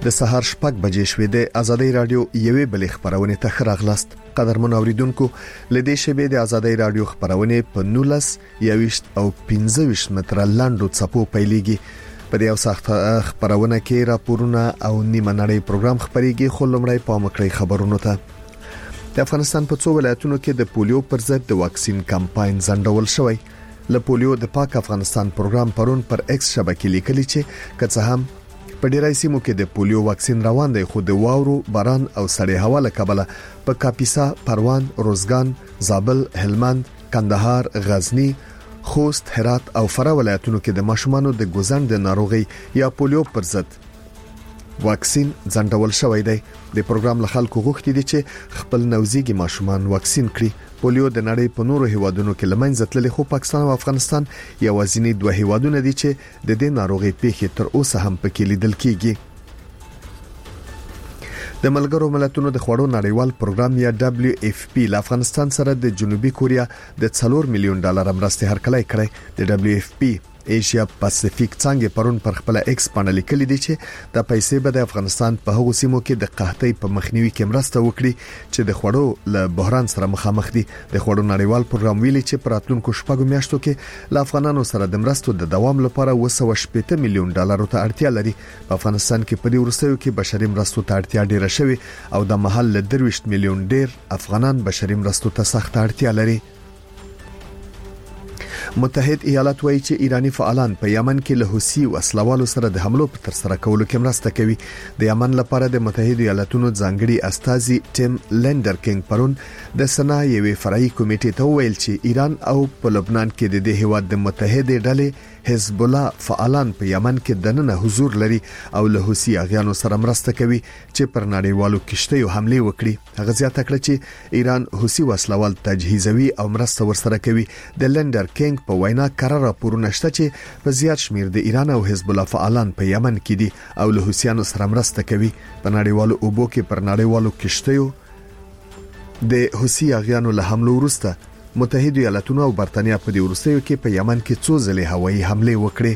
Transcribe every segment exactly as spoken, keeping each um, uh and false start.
د سهار شپږ بجې شوې د ازادي رادیو یوې بلې خبرونه ته خراغلاست. قدرمن اوریدونکو، لدې شبې د ازادي رادیو خبرونه په نولس یويشت او پنځه ویشت متره لاندو څپو پیلېږي. په دې او سخت خبرونه کې راپورونه او نیمه نړۍ پروګرام خبريږي. خو لمړی پام وکړئ خبرونو ته. د افغانستان په څو ولایتونو کې د پولیو پر ضد د واکسین کمپاین ځنډول شوی. له پولیو د پاک افغانستان پروګرام پرون پر ایکس شبکې لیکلي چې که څه هم په ډیری سیمو کې د پولیو واکسین روان دی، خو د واورو، باران او سړې هوا له کبله په کاپیسا، پروان، روزګان، زابل، هلمند، کندهار، غزنی، خوست، هرات او فراه ولایتونو کې د ماشومانو د ګوزن د ناروغي یا پولیو پر ضد واکسین ځنډول شوی دی. د پروګرام له خلکو غوښتي دي چې خپل نوزيږي ماشومان واکسین کړي. پولیو د نړۍ په نورو هیوادونو کې لمنځه تللي، خو پاکستان او افغانستان یوازینی دوه هیوادونه دي چې د دې ناروغي پیښې تر اوسه هم پکې لیدل کیږي. د ملګرو ملتونو د خوړو نړیوال پروګرام یا دبليو اف پی له افغانستان سره د جنوبي کوریا د څلور میلیون ډالر مرستې هرکلی کړې. د دبليو اف پی ایشیا پاسفیک څنګه پرون پر خپل ایکس باندې لیکلي دي چې د پیسې به د افغانستان په هغو سیمو کې د قحطۍ په مخنیوي کې مرسته وکړي چې د خوړو له بحران سره مخامخ دي. د خوړو نړیوال پروګرام ویلي چې پر راتلونکو شپږو میاشتو کې له افغانانو سره د مرستو د دوام لپاره دوه سوه شپږ میلیون ډالر ته اړتیا لري. په افغانستان کې په دې وروستیو کې بشري مرستو ته اړتیا ډیره شوې او د محل له درويشت میلیون ډیر افغانان بشري مرستو ته سخت اړتیا لري. متحد ایالات وایي چې ایرانی فعالان په یمن کې له حوثي وسلوالو سره د حملو په تر سره کولو کې مرسته کوي. د یمن لپاره د متحد ایالاتونو ځانګړي استازي ټیم لندرکینګ پرون د سنا یوې فرعي کمیټې ته ویل چې ایران او په لبنان کې د دې هیواد د متحد ډلې حزب الله فعالان په یمن کې دننه حضور لري او له حوثي اغیانو سره مرسته کوي چې پر نړیوالو کشتیو حمله وکړي. هغه زیاته کړه چې ایران حوثي وسلوال تجهیزوي او مرسته ورسره کوي. د لندرکینګ په وینا قرار راپورونه شته چې په زیات شمیر د ایران او حزب الله فعالان په یمن کې دي او له حوثیانو سره مرسته کوي. په نړیوالو اوبو کې پر نړیوالو کشتیو د حوثي اغیانو له حمله وروسته متحد ایالاتونو او برتانیا په دې وروستیو کې په یمن کې څو ځلې هوایي حمله وکړې.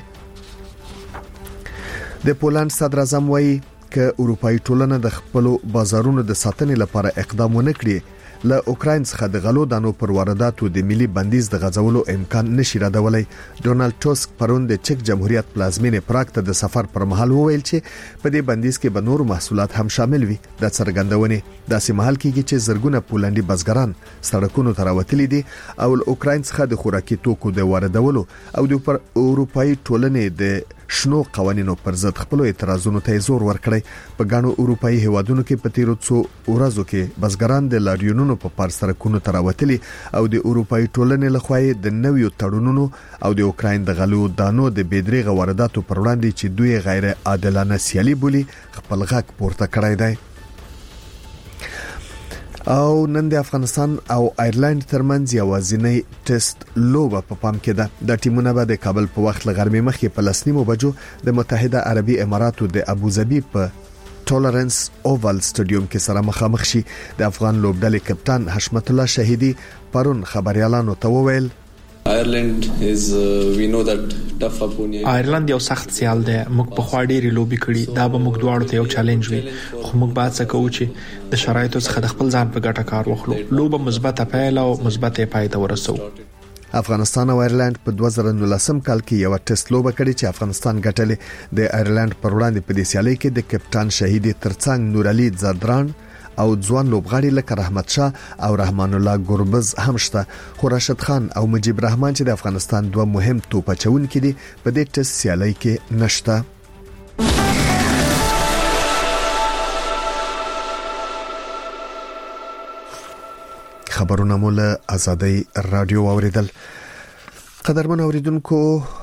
د پولند صدر اعظم وایي چې اروپאי ټولنه د خپل بازارونو د ساتنې لپاره اقدام ونه کړي، له اوکراین څخه د غلو دانو پر وارداتو د ملي بندیز د غځولو امکان نشي ردولای. ډونالد ټاسک پرون د چک جمهوریت پلازمینې پراګ ته د سفر پر مهال وویل چې په دې بندیز کې به نور محصولات هم شامل وي. د څرګندونې داسې مهال کېږي چې زرګونه پولندي بزګران سړکونو ته راوتلي دي او له اوکراین څخه د خوراکي توکو د واردولو او د اروپאי ټولنې د شنو قوانینو پر ضد خپل اعتراضونو ته زور ورکړي. په ګڼو اروپאי هیوادونو کې په تیرو څو ورځو کې بزګران د لاریونونو په پار سرکونو ته راوتلي او د اروپאי ټولنې لخوا د نویو تړونونو او د اوکراین د غلو دانو د بيدریغه وارداتو پر وړاندې چې دوی غیر عادلانه سیالي بولي خپل غږ پورته کړی دی. او نن د افغانستان او ایرلند ترمنځ یوازینی ټیسټ لوبه په پام کې ده. د ټیمونو به د کابل په وخت لغرمې مخکې په لسنیمو بجو د متحده عربي اماراتو د ابوظبي په ټولرنس اووال سټډیوم کې سره مخامخ شي. د افغان لوبډلې کپټان حشمت الله شهیدی پرون خبريالانو ته وویل Ireland is uh, we know that tough opponent. ایرلند یو سخت سیال دی. موږ په خوا ډېری لوبي کړي. دا به موږ دواړو ته یو چیلنج وي، خو موږ باید څه کوو چې د شرایطو څخه د خپل ځان په ګټه کار واخلو. لوبه مثبته پیل او مثبته پای ته ورسو. افغانستان او ایرلند په دوه زره نولسم کال کې یو ټیسټ لوبه کړې چې افغانستان ګټلې. د ایرلند پر وړاندې په دې سیالي کې د کپټان شهیدی ترڅنګ نور علي زردران او ځوان لوبغاړي لکه رحمت شاه او رحمان الله ګوربز هم شته. خو راشد خان او مجيب رحمان چې د افغانستان دوه مهم توپ اچونکي دي په دې ټیسټ سیالي کې نشته. خبرونه مول ازادي رادیو اوریدل. قدرمن اوریدونکو،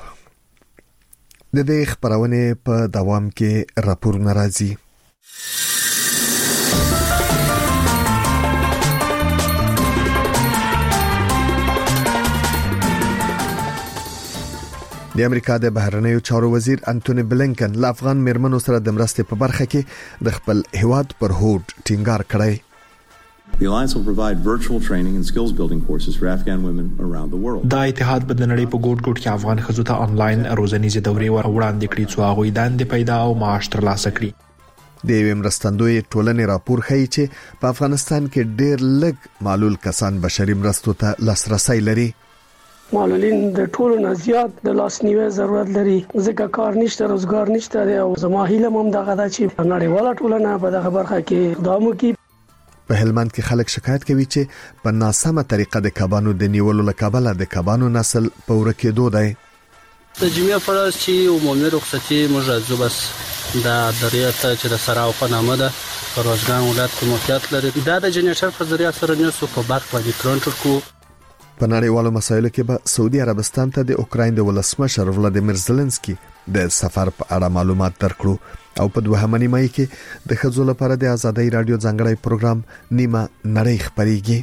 د دې خبرونه په دوام کې راپور ناراضي. د امریکا د بهرنیو چارو وزیر انټونی بلینکن له افغان میرمنو سره د مرستې په برخه کې د خپل هیواد پر هوډ ټینګار کړی. The alliance will provide virtual training and skills building courses for Afghan women around the world. دا اتحاد به د نړۍ په ګوټ ګوټ کې افغان ښځو ته انلاین روزنیزې دورې وړاندې کړي څو هغوی دندې پیدا او معاش ترلاسه کړي. د یو مرستندوی ټولنې راپور ښیي چې په افغانستان کې ډېر لږ معلول کسان بشري مرستو ته لاسرسي لري. معلولین د ټولو نه زیات د لاسنیوي ضرورت لري ځکه کار نشته، روزګار نشته او زما هیله هم دغه ده چې نړیواله ټولنه په دغه برخه کې اقدام وکړي. په هلمند کې خلک شکایت کوي چې په ناسمه طریقه د کبانو د نیولو لپاره د کبانو نسل په ورکېدو دی. د جمعې پر ورځ چې عمومي رخصتي موږ راځو بس د دریات چې د سراو په نامه ده په روزګان ولایت کې موقعیت لري. دا د جنریټر په ذریعہ سره نیسو په برق باندې کنټرول کوو. په نړیوالو مسایلو کې به سعودي عربستان ته د اوکراین د ولسمشر ولادیمیر زيلنسکي د سفر په اړه معلومات درکړو او په دوهمه نیمه کې د خځو لپاره د آزادۍ رادیو ځانګړی پروګرام نیمه نړۍ خبريږي.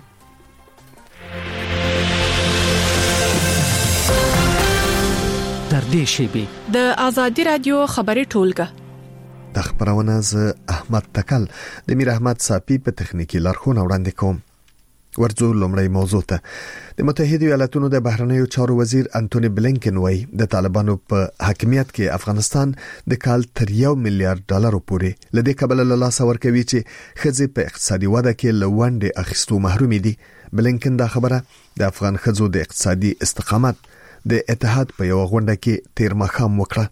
در دې شیبه د آزادۍ رادیو خبري ټولګه د خبرونه ز احمد تکل د میر احمد صافي په تخنیکی لارښوونه وړاندې کوم. ورځو لومړی موضوع ته د متحده ایالاتونو د بهرنیو چارو وزیر انټونی بلینکن وایي د طالبانو په حاکمیت کې افغانستان د کال تر یو میلیارډ ډالر پورې لدې کبل له لاس ورکوي چې خځې په اقتصادي وده کې لوندې اخیستو محروم دي. بلینکن دا خبره د افغان خځو د اقتصادي استقامت د اتحاد په یو غونډه کې تیر مخام وکړه.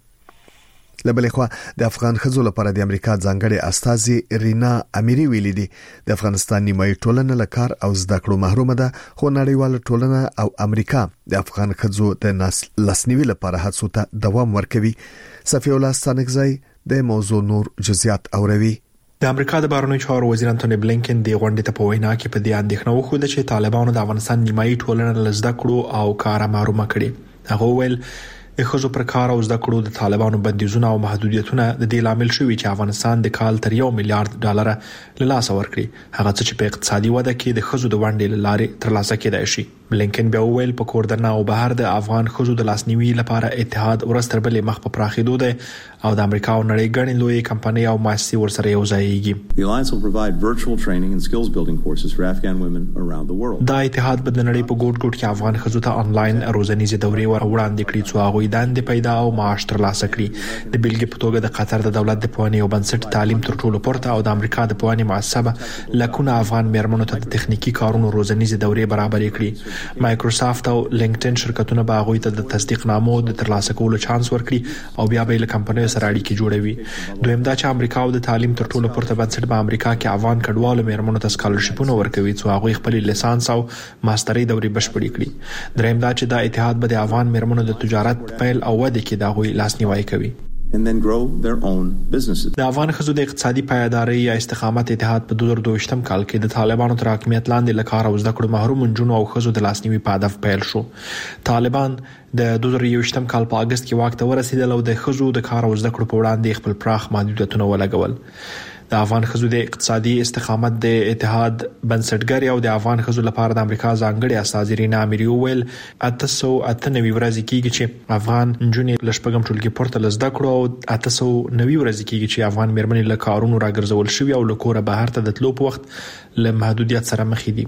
لبلې خو د افغان خځو لپاره د امریکا ځانګړي استاذي رینا امیری ویلي دي د افغانستان نیمایي ټولنه له کار او زده کړو محروم ده، خو نړیواله ټولنه او امریکا د افغان خځو د لاسنیوي لپاره هڅو ته دوام ورکوي. صفی الله ستانکزی د موضوع نور جزئیات اوروي. د امریکا د بهرنیو چارو وزیر انټونی بلینکن د غونډې ته په وینا کې په دې اندېښنه وښوده چې طالبانو د افغانستان نیمایي ټولنه له زده کړو او کار محروم کړي. هغه ویل د خځو پر کار او زده کړو د طالبانو بندیزونه او محدودیتونه د دې لامل شوي چې افغانستان د کال تر یو میلیارډ ډالر له لاسه ورکړي، هغه څه چې په اقتصادي وده کې د خځو د ونډې لارې ترلاسه کېدای شي. بلینکن بیا ویل په کوردنا او بهر د افغان خځو د لاسنیوي لپاره اتحاد ورستر بلې مخ په پراخېدو دی او د امریکا او نړۍ غړي لوی کمپنۍ او مؤسسې ورسره یو ځایږي. The Alliance will provide virtual training and skills building courses for Afghan women around the world. دا اتحاد به د نړۍ په ګوټ ګوټ کې افغان خځو ته انلاین روزنیزې دورې وړاندې کړي چې هغه دندې پیدا او معاش ترلاسه کړي. د بیلګې په توګه د قطر د دولت د پوهنې او بنسټ تعلیم تر ټولو پورته او د امریکا د پوهنې مؤسسه لکونه افغان میرمنو ته د تخنیکی کارونو روزنیزې دورې برابرې کړي. مایکروسافټ او لینکډین شرکتونه به هغه ته د تصدیق نامو د ترلاسه کولو چانس ورکړي او بیا به له کمپنیو سره اړیکې جوړوي. دویم دا چې امریکا او د تعلیم تر ټولو پورته بنسټ په امریکا کې افغان کډوالو میرمنو ته سکالرشیپونه ورکوي چې هغه خپل لیسانس او ماستري دورې بشپړې کړي. دریم دا چې دا اتحاد به د افغان میرمنو د تجارت پیل او وده کې دا غوي لاسنیوي کوي and then grow their own businesses. د افغان خځو د اقتصادي پایداري یا استقامت اتحاد په دوه زره دوه کال کې د طالبانو تر حکومت لاندې لکار او زده کړو محروم جنونو او خځو د لاسنیوي په هدف پیل شو. طالبان د دوه زره یو کال په اگست کې واک ته ورسېدل او د خځو د کار او زده کړو په وړاندې خپل پراخ محدودیتونه ولګول. د افغان خځو د اقتصادي استقامت د اتحاد بنسټګر او د افغان خځو لپاره د امریکا ځانګړي استاذ رینا امیری ویل اته سوه اته نوي ورځې کېږي چې افغان نجونې لشپږم ټولګي پورته لزده کړو او اته سوه نوي ورځې کېږي چې افغان میرمنې له کارونو راګرځول شوي او له کوره بهر ته د تلو په وخت له محدودیت سره مخ دي.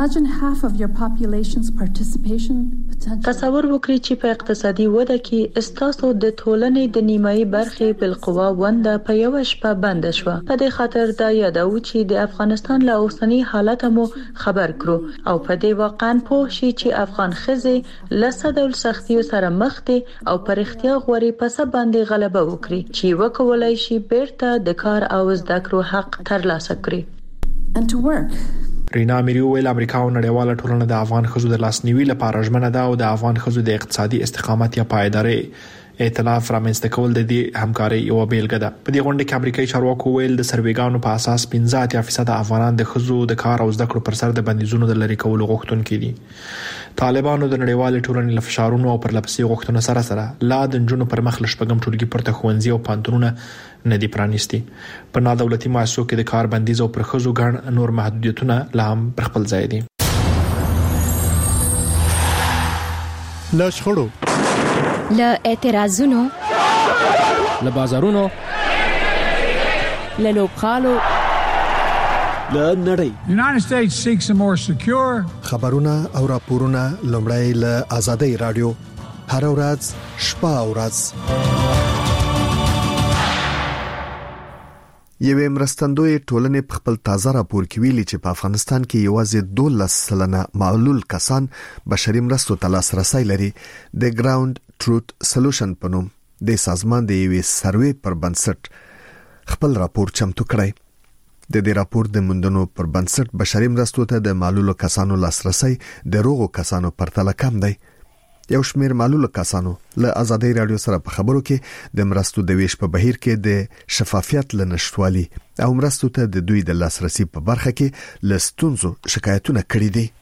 تصور وکړئ چې په اقتصادي وده کې استاسو د ټولنې د نیمایي برخې بالقوا ونده په یو شپه بند شو. په دې خاطر دا یادو چې د افغانستان له اوسنی حالت مو خبر کړو او په دې واقعا پوه شي چې افغان خزې له صدول سختیو سره مخ دي او پر اختیار غوري پس باندې غلبه وکړي چې وکولای شي بیرته د کار او زده کړو حق ترلاسه کړي. and to work. رینا امیری ویل امریکا او نړیواله ټولنه د افغان خځو د لاسنیوي لپاره ژمنه ده او د افغان خځو د اقتصادي استقامت یا پایداري ائتلاف رامنځته کول د دې همکاري یو بیلګه ده. په دې غونډه کې امریکایي چارواکو ویل د سروېګانو په اساس پنځه اتیا فیصد افغانان د خځو د کار او زده کړو پر سر د بندیزونو د لری کولو غوښتونکي دي. طالبانو د نړیوال ټولنې له فشارونو او پر لپسې غوښتنو سره سره لا د جنونو پر مخ لشپږم ټولګي پورته ښوونځي او پانتونونه نه دي پرانیستي. په نادولتي مؤسسو کې د کار بندیز او پر خځو ګڼ نور محدودیتونه لا هم پر خپل ځای دي. له شخړو، له اعتراضونو، له بازارونو، له لوبغالو، له نړۍ. United States seeks a more secure. خبرونه او راپورونه لومړی له آزادۍ رادیو هر ورځ شپه او ورځ. یوې مرستندوی ټولنې په خپل تازه راپور کې ویلي چې په افغانستان کې یوازې دولس سلنه معلول کسان بشري مرستو ته لاسرسي لري. د ګراوند ټروت سولوشن په نوم د سازمان د یوې سروې پر بنسټ خپل راپور چمتو کړی. د دې راپور د موندنو پر بنسټ بشري مرستو ته د معلول کسانو لاسرسي د روغو کسانو پرتله کم دی. یو شمېر معلول کسانو له آزادۍ رادیو سره په خبرو کې د مرستو د ویش په بهیر کې د شفافیت لنشټوالي او مرستو ته د دوی د لاسرسي په برخه کې لستونزو شکایتونه کړي دي.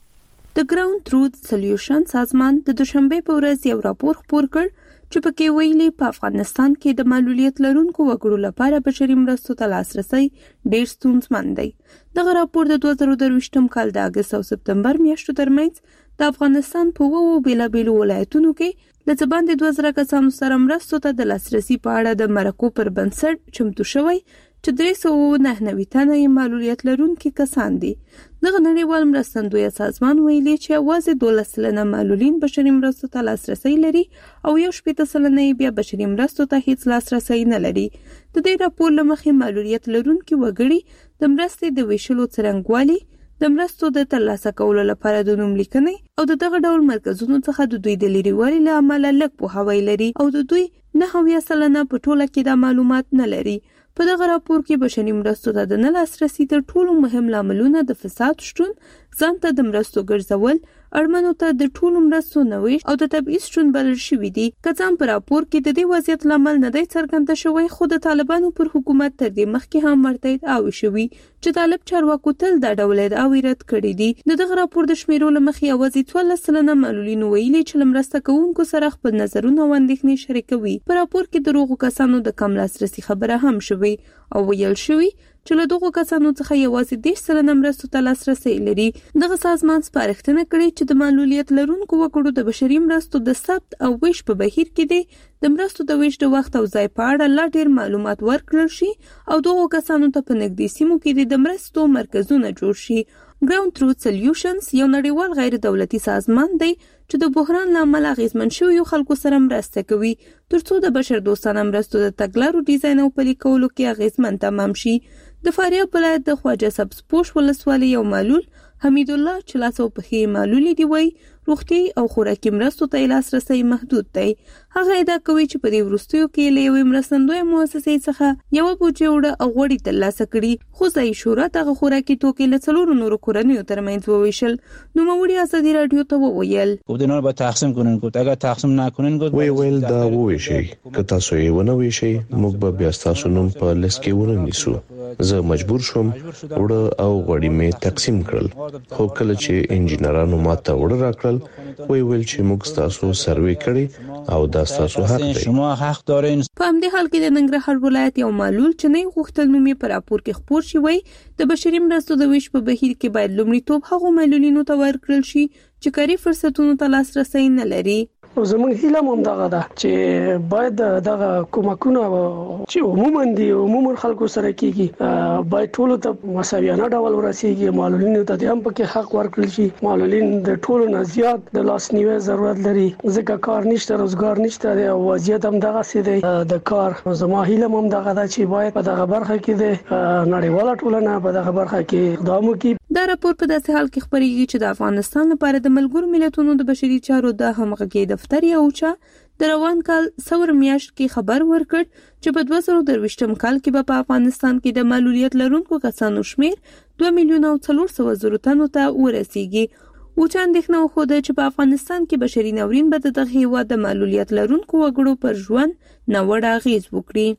د ګراوند ټروت سولوشن سازمان د دوشنبه په ورځ یو راپور خپور کړ چې پکې ویلي په افغانستان کې د معلولیت لرونکو وګړو لپاره بشري مرستو ته لاسرسي ډېر ستونزمن دی. دغه راپور د دوه زره درویشتم کال د اگست او سپتمبر میاشتو ترمنځ د افغانستان په وو بیلابیلو ولایتونو کې د ځباندې دوه زره کسانو سره مرستو ته د لاسرسي په اړه د مرکو پر بنسټ چمتو شوی چې درې سوه نهه نوي تنه یې معلولیت لرونکي کسان دي. دغه نړیوال مرستندوی سازمان ویلي چې یوازې دولس سلنه معلولین بشري مرستو ته لاسرسي لري او یو شپېته سلنه بیا بشري مرستو ته هیڅ لاسرسي نه لري. د دې راپور له مخې معلولیت لرونکي وګړي د مرستې د ویشلو څرنګوالي، د مرستو د ترلاسه کولو لپاره د نوم لیکنې او د دغه ډول مرکزونو څخه د دوی د لريوالي له امله لږ پوهاوی لري او د دوی نه اویا سلنه په ټوله کې د معلومات نه لري. په دغه راپور کې بشري مرستو ته د نه لاسرسي تر ټولو مهم لاملونه د فساد شتون، ځان ته د مرستو ګرځول، اړمنو ته د ټولو مرستو نه ویش او د تبعیض شتون بلل شوي دي. که څه هم په راپور کې د دې وضعیت لامل نه دی څرګنده شوی، خو د طالبانو پر حکومت تر دې مخکې هم مرتد اوي شوي چې طالب چارواکو تل دا ډول ادعاوې رد کړې دي. د دغه راپور د شمیرو له مخې یوازې څوارلس سلنه معلولین ویلي چې له مرسته کوونکو سره خپل نظرونه او اندېښنې شریکوي. په راپور کې د روغو کسانو د کم لاسرسي خبره هم شوې او ویل شوی چې له دغو کسانو څخه یوازې دېرش سلنه مرستو ته لاسرسي لري. دغه سازمان سپارښتنه کړې چې د معلولیت لرونکو وګړو د بشري مرستو د ثبت او ویش په بهیر کې دي د مرستو د ویش د وخت او ځای په اړه لا ډېر معلومات ورکړل شي او دغو کسانو ته په نږدې سیمو کې د مرستو مرکزونه جوړ شي. ګراوند ټروت سولوشنز یو نړیوال غیر دولتي سازمان دی چې د بحران له امله اغېزمن شویو خلکو سره مرسته کوي ترڅو د بشر دوستانه مرستو د تګلارو ډیزاین او پلي کولو کې اغېزمن تمام شي. د فاریاب ولایت د خواجه سبزپوش ولسوالۍ یو معلول حمید الله چې لاس او پښې معلولې دی وایي روغتي او خوراکي مرستو ته لاسرسي محدود دی. هغه ادعا کوي چې په دې وروستیو کې له یوې مرستندوی مؤسسې څخه یوه بوجۍ وړه او غوړي ترلاسه کړي، خو ځایي شورا دغه خوراکي توکي له څلورو نورو کورنیو ترمنځ وویشل. نوموړي ازادي راډیو ته وویل گفتن رو با تقسیم کنین، گفت اگر تقسیم نکنین گفت وی ویل دا وویشي که تاسو یې ونه ویشي موږ به بیا تاسو نوم په لیست کې ونه نیسو. زه مجبور شوم وړه او غوړي مې تقسیم کړل، خو کله چې انجینرانو ماته وړه راکړل وی ویل چې موږ تاسو سروې کړی او دا تاسو حق دی. شما حق دارین. په همدې حال کې د ننګرهار ولایت یو معلول چې نه غوښتل نوم یې په راپور کې خپور شي وایي د بشري مرستو د ویش په بهیر کې باید لومړیتوب هغو معلولینو ته ورکړل شي چې کاري فرصتونو ته لاسرسي نه لري. زموږ هیله هم دغه ده چې باید دغه کومکونه چې عموما دي عموما خلکو سره کیږي باید ټولو ته مساویانه ډول ورسیږي. معلولینو ته هم پکې حق ورکړل شي. معلولین د ټولو نه زیات د لاسنیوي ضرورت لري ځکه کار نشته، روزګار نشته او وضعیت هم دغه سي دی د کار. زما هیله هم دغه ده چې باید په دغه برخه کې د نړیواله ټولنه په دغه برخه کې اقدام وکړي. دا راپور په داسې حال کې خبرېږي چې د افغانستان لپاره د ملګرو ملتونو د بشري چارو د همغږۍ دفتر یا اوچا د روان کال څلور میاشت کې خبر ورکړ چې په دوه زره درویشتم کال کې به په افغانستان کې د معلولیت لرونکو کسانو شمیر دوه میلیونه او څلور سوه زره تنو ته ورسیږي. اوچا اندېښنه وښوده چې په افغانستان کې بشري ناورین به د دغه هېواد د معلولیت لرونکو وګړو پر ژوند ناوړه اغېز وکړي.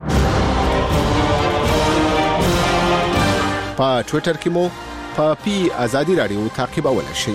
په ټویټر کې مو په پی آزادي رادیو تعقیبولای شئ.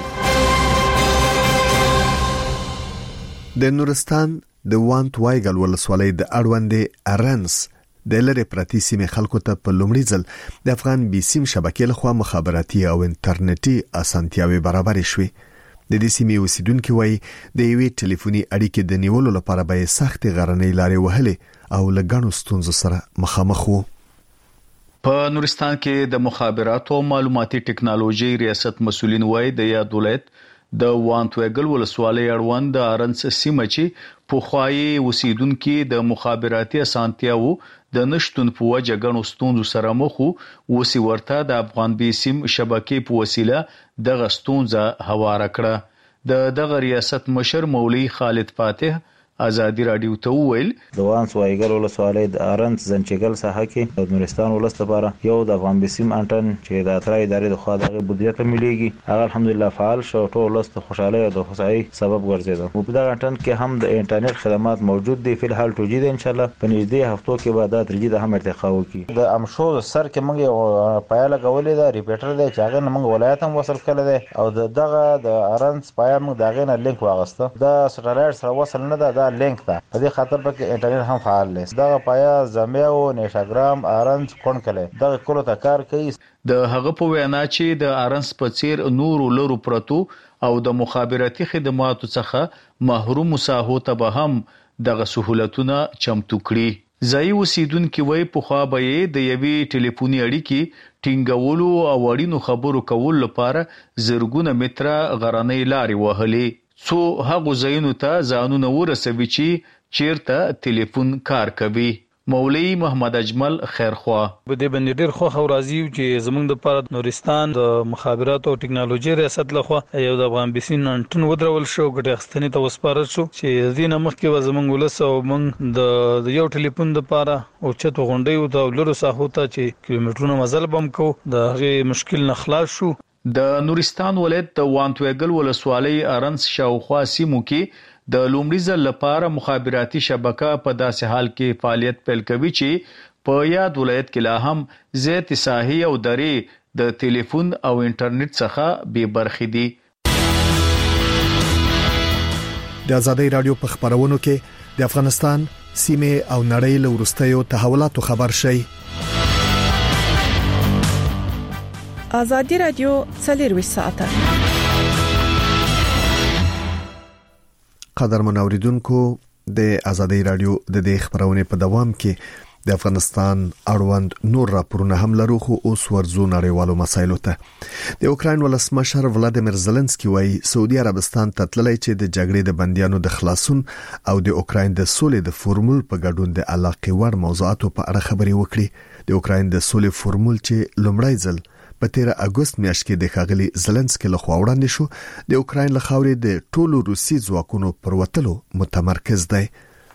د نورستان د وانت وایګل ولسوالۍ د اړوندې ارنس د لری پرتی سیمې خلکو ته په لومړي ځل د افغان بي سیم شبکې لخوا مخابراتي او انټرنیټي اسانتیاوي برابر شوي. د دې سیمې اوسیدونکو وایي د یوې ټلیفوني اړیکې د نیولو لپاره به سخت غرنۍ لارې وهلې او لګڼو ستونزو سره مخامخ وو. په نورستان کې د مخابراتو او معلوماتي ټکنالوژي ریاست مسولین وایي د یاد ولایت د وانت ویګل ولسوالۍ اړوند د ارنس سیمه چې په خوایي اوسیدونکو د مخابراتي اسانتیاو د نشټون په وجه غنو ستونزو سره مخ وو وسی ورته د افغان بیسیم شبکې په وسیله د غستونزه هواره کړه د دغه ریاست مشر مولوی خالد فاتح ازادي رادیو ته ویل د وانس وایګل ولسوالۍ د ارنت زنچګل ساحه کې د نورستان ولست لپاره یو د افغان بیسیم انټن چې د اترای ادارې د خوا دغه بودیجه ته مليږي هغه الحمدلله فعال شو ټول ولست خوشاله او د خوشحالي سبب ګرځیدل په دغه انټن کې هم د انټرنیټ خدمات موجود دي په حال توجید ان شاء الله په نږدې هفتو کې به د ترجید هم ارتقا وکړي د امشو سر کې موږ پایله غولې دا ریپیټر دی چې هغه موږ ولایت هم وصل کړل دي او دغه د ارنت پایا موږ دغه نه لینک واغسته د سټلایټ سره وصل نه ده لینک ده په دې خاطر به انټرنیټ هم فعال دی دا پایا زمیو نشاګرام ارنس کون کله دا کولو ته کار کوي د هغه په وینا چې د ارنس په څیر نور لرو پرتو او د مخابراتي خدماتو څخه محروم ساحو ته به هم دغه سہولتونه چمتو کړي ځای اوسیدونکو وای په خوا به د یوي ټلیفوني اړیکې ټینګولو او وړینو خبرو کول لپاره زرګونه متره غرانې لارې وهلې سو هغه زینو ته ځانونه ورسوي چې چیرته ټلیفون کار کوي مولوی محمد اجمل خیرخوا په دې باندې ډیر خو راضی چې زمونږ د پاره نورستان د مخابرات او ټکنالوژي ریاست لخوا یو د افغان بیسین انټن ودرول شو ګټه اخستنی ته وسپارل شو چې دینه مخکې و زمونږ ولس او موږ د یو ټلیفون د پاره او چته غونډي او د لورو ساحو ته چې کیلومترونو مزل بم کو د هغه مشکل نه خلاص شو د نورستان ولایت د وانتویګل ولسوالۍ ارنس شاوخوا سیمو کې د لومړي ځل لپاره مخابراتي شبکه په داسې حال کې فعالیت پیل کوي چې په یاد ولایت کې لا هم زیات ساحې او درې د ټلیفون او انټرنیټ څخه بې برخې دي د ازادي رادیو په خبرونو کې د افغانستان سیمه او نړۍ له ورستیو تحولاتو خبر شي ازادي رادیو څلور ساعته قدرمن اوریدونکو د ازادي رادیو د دې خبرونه په دوام کې د افغانستان اړوند نور راپورونه هم لرو خو اوس ورزو نړیوالو مسایلو ته د اوکراین ولسمشر ولادیمیر زيلنسکي وايي سعودي عربستان ته تللی چې د جګړې د بنديانو د خلاصون او د اوکراین د سولې د فورمول په ګډون د علاقې وړ موضوعاتو په اړه خبري وکړي د اوکراین د سولې فورمول چې لومړی ځل په تیر اگست میاشت کې د خاغلی زيلنسکي له خوا وړاندې شو د اوکراین له خاورې د ټولو روسي ځواکونو پر وتلو متمرکز دی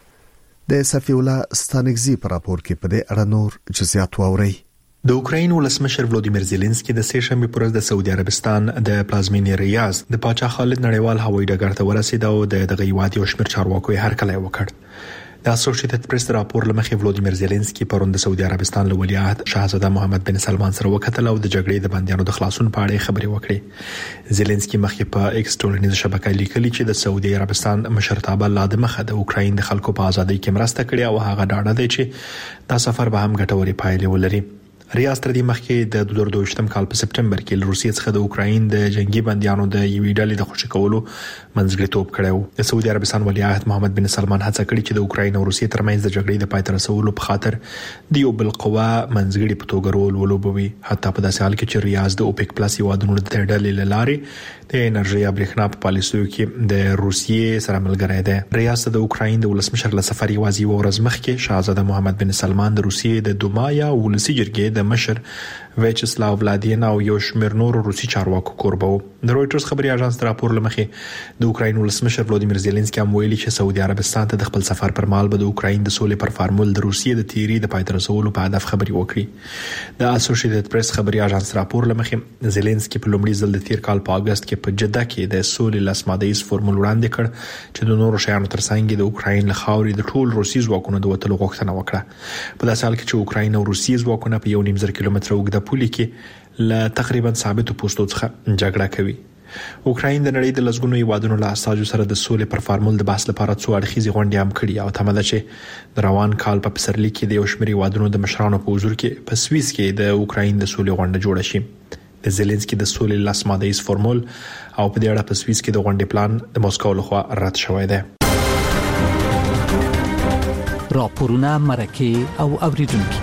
د صفی الله ستانګزي پر راپور کې په دې اړه نور جزئیات واوري د اوکراین ولسمشر ولادیمیر زيلنسکي د سه شنبه پر ورځ د سعودي عربستان د پلازمینې ریاض د پاچا خالد نړیوال هوایي ډګر ته ورسید او د دغه هیواد یو شمېر چارواکو یې هرکلی وکړ د اسوسییټډ پریس راپور لمخې ولادیمیر زيلنسکي پرون د سعودي عربستان له ولیعهد شاهزاده محمد بن سلمان سره وکتل او د جګړې د بندیانو د خلاصون په اړه خبري وکړې زيلنسکي مخکې په ایکس ټولنیزه شبکه لیکلي چې د سعودي عربستان مشرتابه لا د مخه د اوکراین د خلکو په ازادۍ کې مرسته کړې او هغه ډاډه دی چې دا سفر به هم ګټوري پایلې ولري ریاض تر دې مخکې د دوه زره دوه کال په سپټمبر کې روسیې څخه د اوکراین د جنگي بنديانو د یوې ډلې د خوشی کولو منځګړیتوب کړو د سعودي عربستان ولیعهد محمد بن سلمان هڅه کړې چې د اوکراین او روسیې ترمنځ د جګړې د پای ته رسولو په خاطر د یو بل قوا منځګړي په توګه رول ولوبوي حتی په داسې حال کې چې ریاض د اوپک پلس یوادونو د ډلې لارې د انرژي او برېښنا په پالیسیو کې د روسیې سره ملګری دی ریاض د اوکراین د ولسمشر له سفر یوازې یو ورځ مخکې شاهزاده محمد بن سلمان د روسیې د دومایا ولسی جرګې د مشر ویچسلاو ولادین او یو شمېر نور روسي چارواکو کوربو د رويټرز خبري اژانس راپور لمخې د اوکراین ولسمشر ولادیمیر زيلنسکي هم ویلي چې سعودي عربستان ته د خپل سفر پر مهال به د اوکراین د سولې پر فارمول د روسیې د تیری د پای ته رسولو په هدف خبري وکړي د اسوسییټډ پریس خبري اژانس راپور لمخې زيلنسکي په لومړي ځل د تیر کال په اگست کې په جده کې د سولې لاسمادیز فورمول وړاندې کړ چې د نورو شیانو ترڅنګ د اوکراین له خاورې د ټول روسي ځواکونو د وټلو غوښتنه وکړه په داسې حال کې چې اوکراین او روسي ځواکونه په یو نیم زر کیلومتر اوږده پولې کې ل تقریبا ثابت پوسټو څخه جګړه کوي اوکراین د نړۍ د لسګونو هیوادونو له اساسو سره د سولې پر فارمول د بحث لپاره څو اړخیزې غونډې هم کړې او تمه ده چې د روان کال په پسرلي کې د یو شمېر هیوادونو د مشرانو په حضور کې په سویس کې د اوکراین د سولې غونډه جوړه شي د زيلنسکي د سولې لاسمادیز فورمول او په دې اړه په سویس کې د غونډې پلان د موسکو لخوا رد شوی دی راپورونه مرکه او اوریدونکو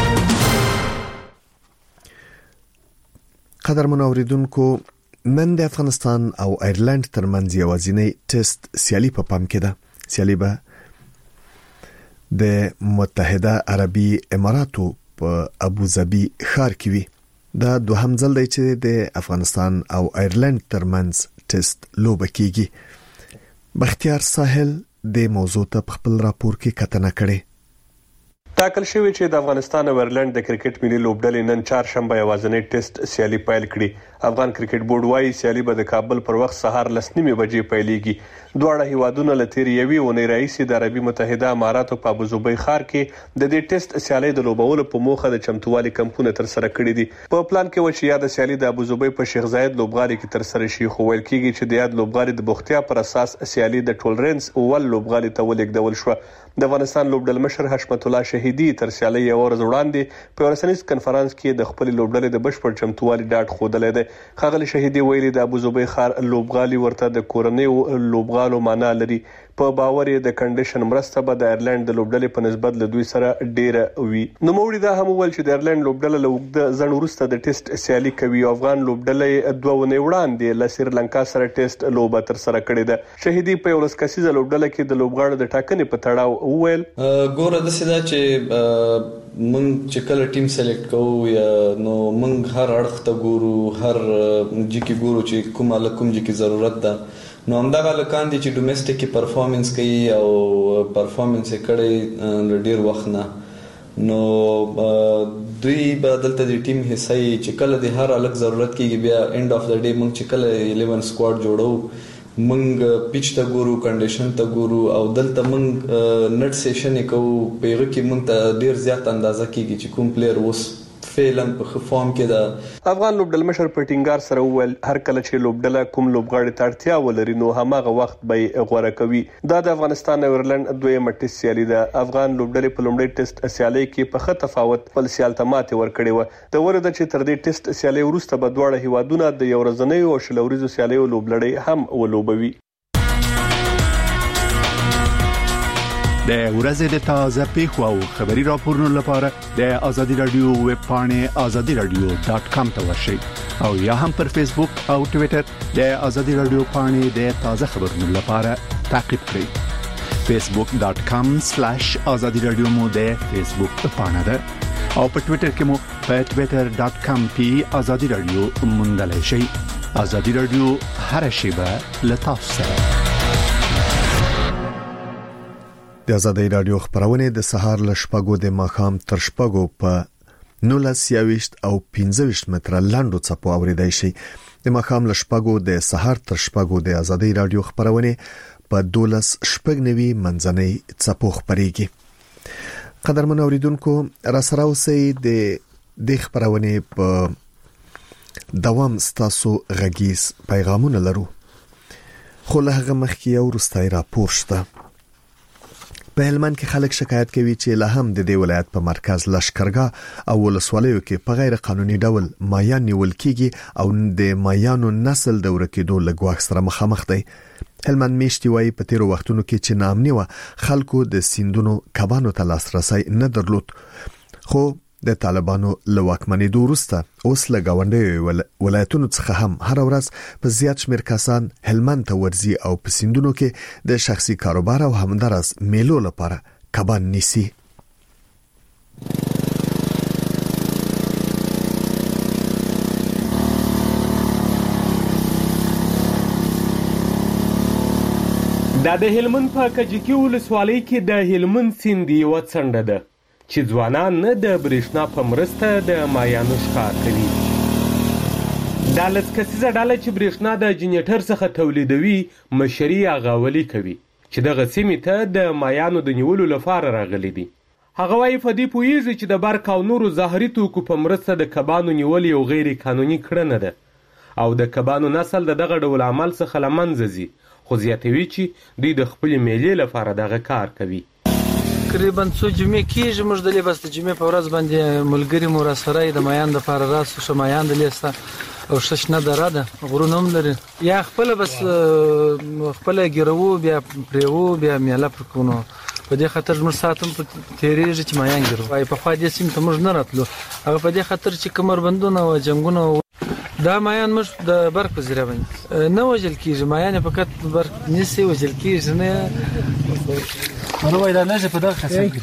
قدرمن اوریدونکو نن د افغانستان او ایرلند ترمنځ یوازینی ټیسټ سیالي په پام کې ده سیالي به د متحده عربي اماراتو په ابوظبي ښار کې وي. دا دوهم ځل دی چې د افغانستان او ایرلند ترمنځ ټیسټ لوبه کیږي. بختیار ساحل د موضوع ته خپل راپور کې کتنه کړې. تاکل شوی چې د افغانستان او ایرلند د کرکټ ملي لوبډلې نن چهارشنبه یوازینی ټیسټ سیالي پیل کړي. افغان کرکټ بورډ وايي سیالي به د کابل پر وخت سهار لس نیمې بجې پیلېږي. دواړه هیوادونه له تیرې یوې اونۍ راهیسې د عربي متحده اماراتو په ابوظبي ښار کې د دې ټیسټ سیالي د لوبولو په موخه د چمتووالي کمپونه تر سره کړي دي. په پلان کې و چې یاد سیالي د ابوظبي په شیخ زاید لوبغالي کې تر سره شي، خو ویل کېږي چې د یاد لوبغالي د بوختیا پر اساس سیالي د ټولرنس اول لوبغالي ته ولېږدول شو. د افغانستان لوبډل مشر حشمت الله شهیدي تر سیالي یو ورځ وړاندې په رسنیز کنفرانس کې د خپل لوبډلې د بشپړ چمتووالي ډاډ خوده دی. خغلی شهیدي ویلي د ابوظبي ښار لوبغالي ورته د کورنۍ لوبغالو معنا لري. په باور یې د کنډیشن مرسته به د ایرلند د لوبډلې په نسبت له دوی سره ډیره وي. نو موړي دا هم ویل چې د ایرلند لوبډله له وګړه ځن وروسته د ټیسټ سیالي کوي. افغان لوبډله دوه ونې وړاندې له سریلانکا سره ټیسټ لوبه تر سره کړې ده. شهیدي په یو لس کسیزه لوبډله کې د لوبغاړو د ټاکنې په تړاو وویل ګوره د سیدا چې مونږ چې کله ټیم سلیکټ کوو یا نو مونږ هر اړخ ته ګورو، هر جکی ګورو چې کومه لکم جکی ضرورت ده. نو همدغه لکان دي چې ډومېسټک کې پرفارمنس کوي او پرفارمنس یې کړی ډیر وخت نه. نو دوی به دلته د ټیم حصہ چې کله د هر الګ ضرورت کېږي بیا اند اف د ډے مونږ چې کله الیون سکواډ جوړو مونږ پیچ ته ګورو، کنډیشن ته ګورو او دلته مونږ نټ سیشن کوو. پیغه کې مونږ ته ډیر زیات اندازه کېږي چې کوم پلیر اوس فعلا په فارم کې ده. افغان لوبډل مشر په ټینګار سره وویل هر کله چې لوبډله کوم لوبغاړي ته اړتیا ولري نو هماغه وخت به غوړه کوي. دا د افغانستان او ایرلند دویمه ټیسټ سیالي ده. افغان لوبډلې په لومړي ټیسټ سیالي کې په ښه تفاوت خپل سیال ته ماتې ورکړې وه. د ورته چې تر دې ټیسټ سیالي وروسته به دواړه هیوادونه د یو ورځنۍ او شلوريزو سیالیو لوبلړۍ هم ولوبوي. د ورځې د تازه پیښو او خبري راپورونو لپاره د ازادي رادیو ویب پاڼه ازادي رادیو ډاټ کام ته ورشئ او یا هم پر فیسبوک او ټوئیټر د ازادي رادیو پاڼه د تازه خبرونو لپاره تعقیب کړئ. فیسبوک ډاټ کام سلاش ازادي رادیو مو د فیسبوک پاڼه ده او په ټوئیټر کې مو په ټوئیټر ډاټ کام پی ازادي رادیو موندلای شئ. ازادي رادیو هر شیبه له تاسو سره. د ازادي رادیو خبرونه د سهار ل شپږو د ماخام تر شپږو په نولس یاويشت او پنځه ویشت متره لاندو څپو اوریدای شي. د ماخام ل شپږو د سهار تر شپږو د ازادي رادیو خبرونه په دولس شپږ نوي منځنۍ څپو خبريږي. قدرمن اوریدونکو را سره اوسئ د د خبرونه په دوام ستاسو غږیز پیغامونه لرو. خو له هغه مخکې یو رستای راپور شته. په هلمند کې خلک شکایت کوي چې له هم د دې ولایت په مرکز لشکرګاه او ولسوالیو کې په غیر قانوني ډول مایان نیول کیږي او د مایانو نسل د ورکېدو لګواښ سره مخامخ دی. هلمند میشتي وايي په تیرو وختونو کې چې نامني و خلکو د سیندونو کبانو ته لاسرسي نه درلود، خو د طالبانو له واکمنۍ وروسته اوس له گاونډي ولایتونو څخه هم هر ورځ په زیات شمېر کسان هلمند ته ورځي او په سیندونو کې د شخصي کاروبار او همدارس میلو لپاره کبان نیسي. دا د هلمند په کجکی ولسوالۍ کې د هلمند سیند یو څنډه ده چې ځوانان نه د برېښنا په مرسته د مایانو ښکار کوي. دا لس کسیزه ډله چې برېښنا د جنریټر څخه تولیدوي مشري اغاولي کوي چې دغه سیمې ته د مایانو د نیولو لپاره راغلي دي. هغه وايي په دې پوهیږي چې د برق او نورو زهري توکو په مرسته د کبانو نیول یو غیر قانوني کړنه ده او د کبانو نسل د دغه ډول عمل څخه له منځه ځي، خو زیاتوي چې دوی د خپلې میلې لپاره دغه کار کوي. تقریبا څو جمعې کېږي موږ دلې بس د جمعې په ورځ باندې ملګري مو راسره د مایان دپاره راسو ښه مایان دلې سته او ښه شنه دره ده غرونه هم لري. یا خپله بس خپله ګیروو بیا پرېوو بیا میله پر کوو. نو په دې خاطر زموږ ساعت هم تېرېږي چې مایان ګیرو. وایي پخوا دې سیمې ته موږ نه راتلو، هغه په دې خاطر چې کمربندونه او جنګونه دا مایان مش د برق په ذریعہ باندې نه وجل کیږي مایان فقط برق نسی وجل کیږي نه نو وای دا نه په دغه خاصه د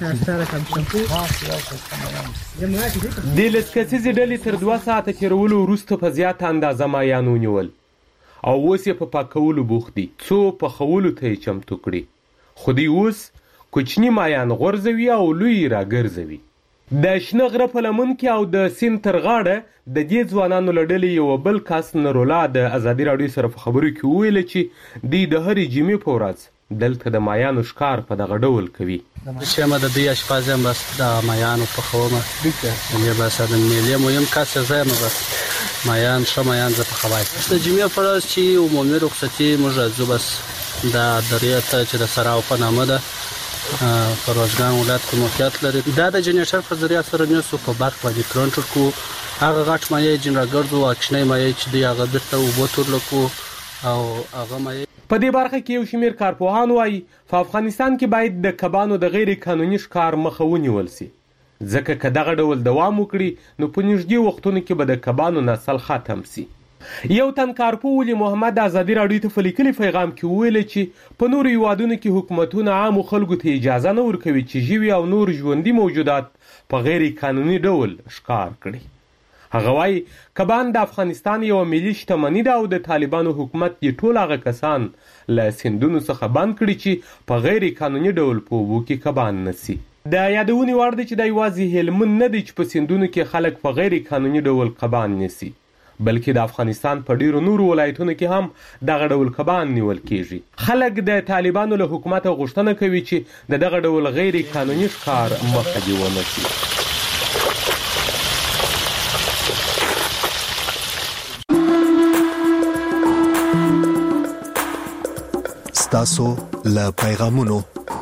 لسکسیزې ډلې تر دوه ساعته تیرولو وروسته په زیاته اندازه مایان ونیول او اوس یې په پاکولو بوخت دي څو پخولو ته یې چمتو کړي خو دوی اوس کوچني مایان غورځوي او لوی راګرځوي د شنه غره په لمن کې او د سیند تر غاړه د دې ځوانانو له ډلې یو بل کس نرولا د ازادي راډیو سره په خبرو کې وویل چې دوی د هرې جمعې په ورځ دلته د مایانو ښکار په دغه ډول کوي چې ما د دوی اشپاز یم بس د مایانو پخومه یې بس د میلې مهم کس زم بس مایان ښه مایان زه پخوای د جمعې په ورځ چې عمومي رخصتي موږ راځو بس د دریا ته چې د سراو په نامه ده په روزګان ولایت کې موقعیت لري دا د جنریټر په ذریعہ سره نیسو په برق باندې کرنټ کو هغه غټ مایع جنراګرځو اکشنې مایع چې دی هغه بیرته وبوتور لکو او هغه مایع په دې برخه کې یو شمېر کارپوهان وایي په افغانستان کې باید د کبانو د غیر قانوني ښکار مخه ونیول شي ځکه که دغه ډول دوام وکړي نو په نږدې وختونو کې به د کبانو نسل ختم شي یو تن کارپو ولی محمد ازادي راډیو ته په لیکلي پیغام کې وویل چې په نورو هیوادونو کې حکومتونه عامو خلکو ته اجازه نه ورکوي چې ژوي او نور ژوندي موجودات په غیر قانوني ډول ښکار کړي هغه وایي کبان د افغانستان یو ملي شتمني ده او د طالبانو حکومت یې ټول هغه کسان له سیندونو څخه بند کړي چې په غیر قانوني ډول په اوبو کې کبان نیسي د یادونې وړ دی چې دا یوازې هلمند نه دی چې په سیندونو کې خلک په غیر قانوني ډول کبان نیسي بلکې د افغانستان په ډیرو نورو ولایتونو کې هم دغه ډول کبان نیول کیږي خلک د طالبانو له حکومت غوښتنه کوي چې د دغه ډول غیر قانوني ښکار مخه دې ونیسي ستاسو له پیغامونو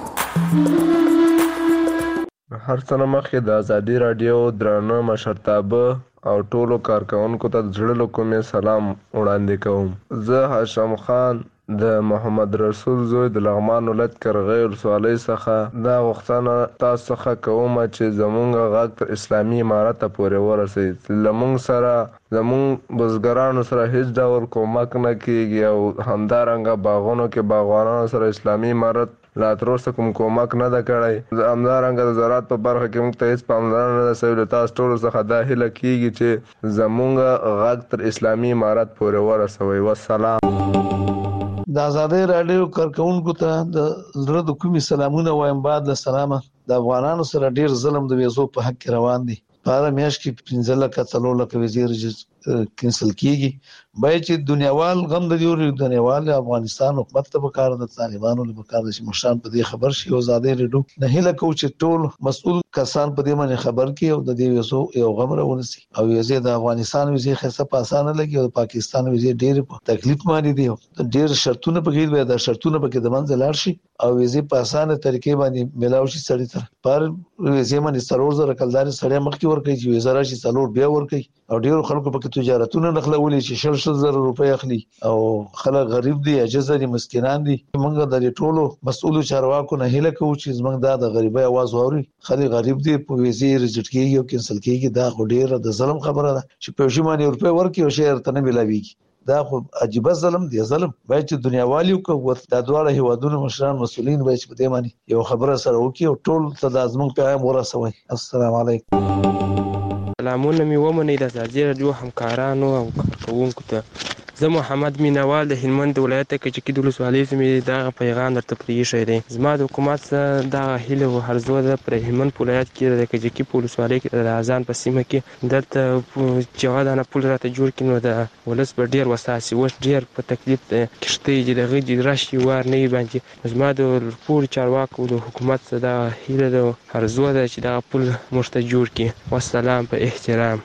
هر څه نه مخکې د ازادي راډیو درانه مشرتابه او ټولو کارکونکو ته د زړه له کومې سلام وړاندې کوم زه هاشم خان د محمد رسول زوی د لغمان ولایت کرغی ولسوالۍ څخه دا غوښتنه تاسو څخه کوم چې زموږ غږ تر اسلامي امارت پورې ورسوي زموږ سره زموږ بزګرانو سره هیڅ ډول کومک نه کیږي او همدارنګه باغونو کې باغوانانو سره اسلامي امارت لا تر اوسه کوم کومک نه ده کړی همدارنګه د زراعت په برخه کې موږ ته هیڅ پاملرنه نه ده شوې له تاسو ټولو څخه دا هیله کیږي چې زموږ غږ تر اسلامي امارت پورې ورسوئ والسلام د ازادي راډیو کارکونکو ته د زړه د کومې سلامونه وایم بعد له سلامه د افغانانو سره ډیر ظلم د ویزو په حق کې روان دي په هر میاشت کې پنځه لکه څلور لکه ویزې کینسل کیږي باید چې دنیاوال غم د دیوري دنیاوال افغانستان حکومت ته پکار د طالبانو له پکار د مشران په دې خبر شي او ازادي راډیو نه هله کو چې ټول مسؤل کسان په دې باندې خبر کړي او د دې ویزو یو غم راونسي او ویزې د افغانستان ویزې خاصه په اسانه لګي او د پاکستان ویزې ډېر په تکلیف باندې دي ډېر شرطونه پکې وي دا شرطونه پکې د منځ لاړ شي او ویزې په اسانه طریقې باندې ملاوي شي سړی تر پر ویزې باندې څلور زره کلداري سړی مخکې ورکړي چې ویزه راشي څلور بیا ورکړي او ډېر خلکو پکې تجارتونه نخلولي چې شل شل زره روپۍ اخلي او خلک غریب دي عاجز دي مسکینان دي موږ د ټولو مسؤلو چارواکو نه هیله کوو چې زموږ د غریبۍ आवाज واوري خلک غریب دي په ویزې ريجکټ کیږي او کینسل کیږي دا ډېر د ظلم خبره ده چې په شیمانه روپۍ ورکړي او شهر ته نه ملاويږي دا خو عجیب ظلم دی ظلم باید چې دنیا والیو کو د دواړه هیوادونو مشران مسؤلین باید په دې معنی یو خبره سره وکړي او ټول ته د ازمن پیغام ورسوي السلام علیکم سلامونه می ومنئ د ازادي راډیو همکارانو او کارکونکو ته زه محمد مینوال د هلمند ولایت کچکي د ولسوالۍ زمې دغه پیغام درته پرېښی دی زما د حکومت څخه دغه هیله او هرزو ده پر هلمند ولایت کې د کچکي په ولسوالۍ کې د اذان په سیمه کې دلته چې هغه دانه پل راته جوړ کړي نو د ولس به ډېر وساسي اوس ډېر په تکلیف کښتۍ چې د هغې چې راشي وار نه وي باندې زما د ټولو چارواکو د حکومت څخه دغه هیله ده هرزو ده چې دغه پل موږ ته جوړ کړي والسلام په احترام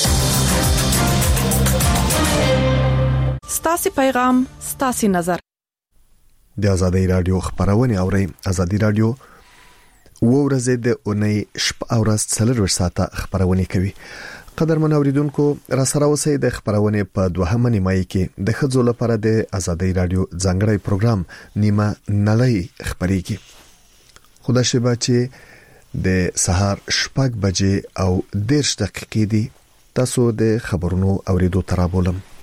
ستاسو پیغام ستاسو نظر د ازادي راډیو خبرونه اوري ازادي راډیو ورځې د اونۍ شپ اورس څلور ساعته خبرونه کوي قدرمن اوریدونکو را سره اوسئ د خبرونه په دوهمه نیمه کې د خځو لپاره د ازادي راډیو ځانګړی پروګرام نیمه نلۍ خبريږي خدا شبا چې د سهار شپږ بجې او دیرش دقیقې دي تاسو د خبرونو اوریدو ترابولم